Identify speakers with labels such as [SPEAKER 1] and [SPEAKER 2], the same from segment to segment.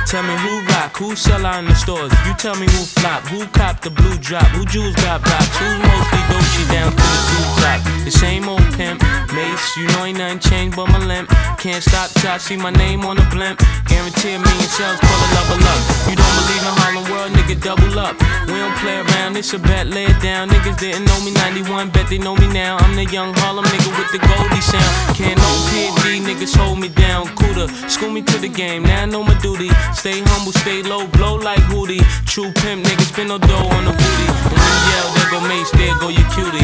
[SPEAKER 1] Tell me who rock, who sell out in the stores. You tell me who flop, who cop the blue drop, who jewels got blocks, who's mostly Dolce down to the tube top. The same old pimp, Mace, you know ain't nothing changed but my limp. Can't stop till I see my name on the blimp. Guarantee a million sales, call it level up. You don't believe in Harlem World, nigga, double up. We don't play around, it's a bet, lay it down. Niggas didn't know me 91, bet they know me now. I'm the young Harlem nigga with the Goldie sound. Can't no PD, niggas hold me down. Cooler, school me to the game, now I know my duty. Stay humble, stay low, blow like Hootie. True pimp, niggas spin no dough on the booty. And when you yell, there go Mace, there go your cutie.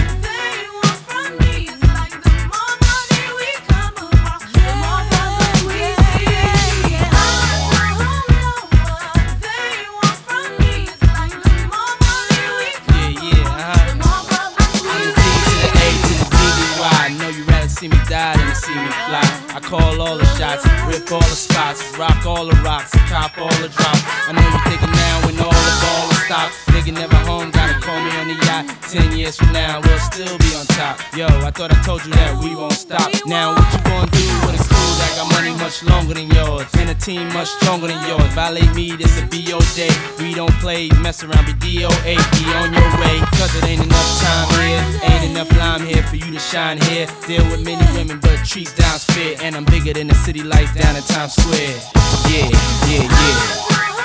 [SPEAKER 2] See me die than to see me fly. I call all the shots, rip all the spots, rock all the rocks, cop all the drops. I know you thinking now when all the ball is stopped. Nigga never home, gotta call me on the yacht. 10 years from now, we'll still be on top. Yo, I thought I told you that we won't stop. Now what you gonna do with a crew that got money much longer than yours, and a team much stronger than yours? Violate me, this a BO day. We don't play, mess around, be DOA, be on your way. Cause it ain't enough time here, ain't enough lime here for you to shine here. Deal with many women, but treat down's fair. And I'm bigger than the city lights down in Times Square. Yeah, yeah, yeah.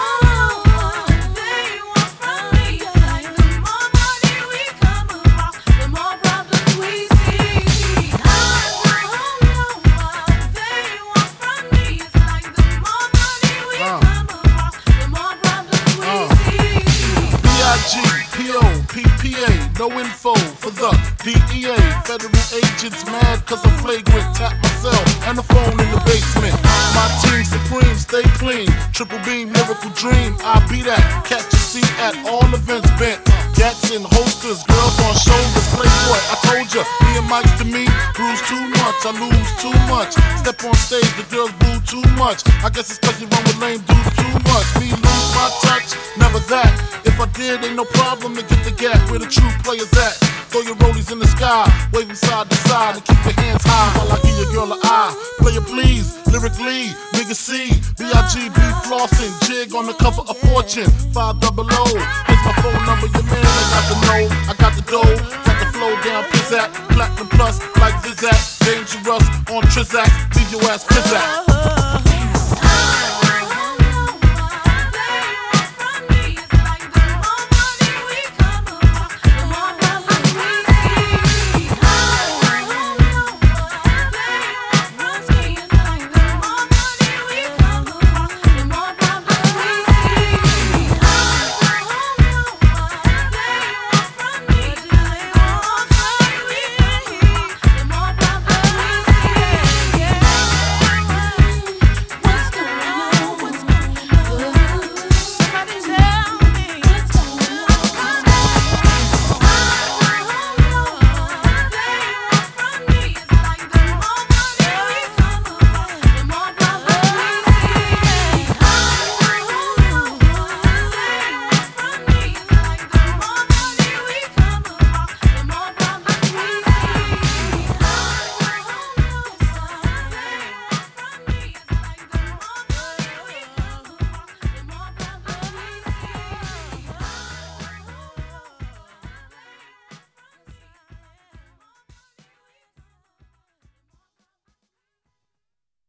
[SPEAKER 3] PPA, no info for the DEA. Federal agents mad cause I'm flagrant. Tap myself and the phone in the basement. My team supreme, stay clean. Triple beam, miracle dream. I be that. Catch a seat at all events bent. Gats in holsters, girls on shoulders. Playboy, I told ya, me and Mike's to me. Bruise too much, I lose too much. Step on stage, the girls boo too much. I guess it's cause you run with lame dudes too much. Me lose my touch, never that. If I did, ain't no problem to get the gap where the true players at. Throw your rollies in the sky, wave them side to side, and keep your hands high while I give your girl an eye. Player please, lyrically, nigga C, B.I.G.B. flossing, jig on the cover of Fortune, 500. Here's my phone number, your man, I got the know, I got the dough, got the flow down, pizzazz, platinum plus, like Zizak, dangerous on Trizak, leave your ass pizzazz.